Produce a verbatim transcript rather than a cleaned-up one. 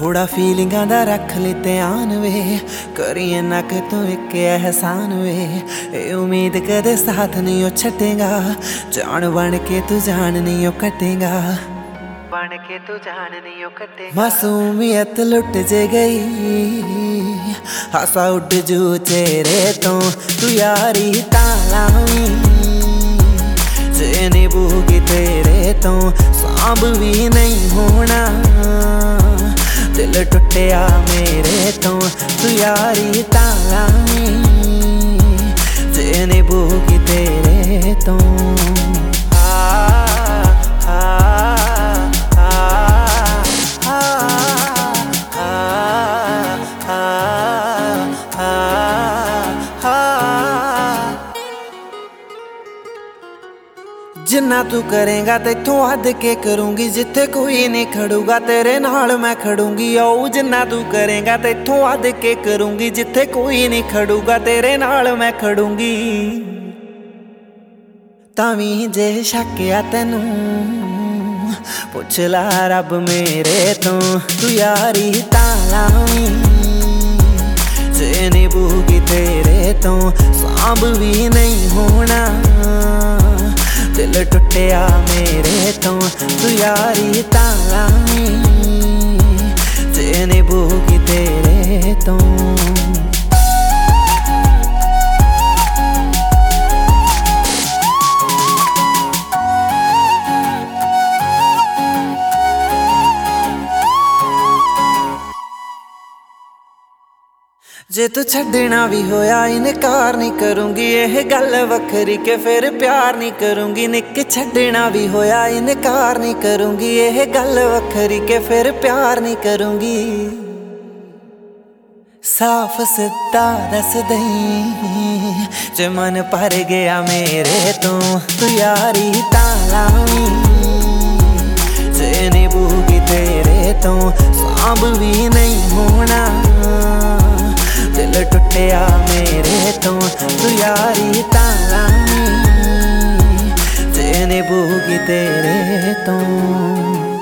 थोड़ा फीलिंगां दा रख ले ध्यान वे, करिए ना कि तू एक एहसान वे। ए उम्मीद कदे साथ नहीं ओ छड्डेगा, जान बन के तू जान नहीं ओ कटेगा, बन के तू जान नहीं ओ कटेगा। मासूमियत लुट जे गई, हासा उड़ जू चेहरे तो तू यारी तां लावी, जे निभूगी तेरे तो सांभ भी नहीं होना। दिल टुटिया मेरे तो तू यारी तां लावी, जे निभूगी तेरे तो। जिन्ना तू करेगा तेथों हद के करूँगी, जिथे कोई नहीं खड़ूगा तेरे नाल मैं खड़ूंगी। ओ जिन्ना तू करेगा तेथों हद के करूँगी, जिथे कोई नहीं खड़ूगा तेरे नाल मैं खड़ूंगी। तावी जे शक आ तैनू पुछ ला रब मेरे तो, तू यारी तां लावी, जे निभूगी तेरे तो सांभ भी नहीं होना। दिल टुटिया मेरे तो तू यारी तां लावी, जे निभूगी तेरे तो। जे तू छड्डना भी होया इनकार नहीं करूँगी, यह गल वखरी के फिर प्यार नहीं करूँगी। निक छड्डना भी होया इनकार नहीं करूँगी, यह गल वखरी के फिर प्यार नहीं करूँगी। साफ सिद्धा दस दई जे मन भर गया मेरे तो, तू यारी तां लावी, जे निभूगी तेरे तो सांभ भी नहीं होना। दिल टुटिया मेरे तो तू यारी तां लावी, जे निभूगी तेरे तो।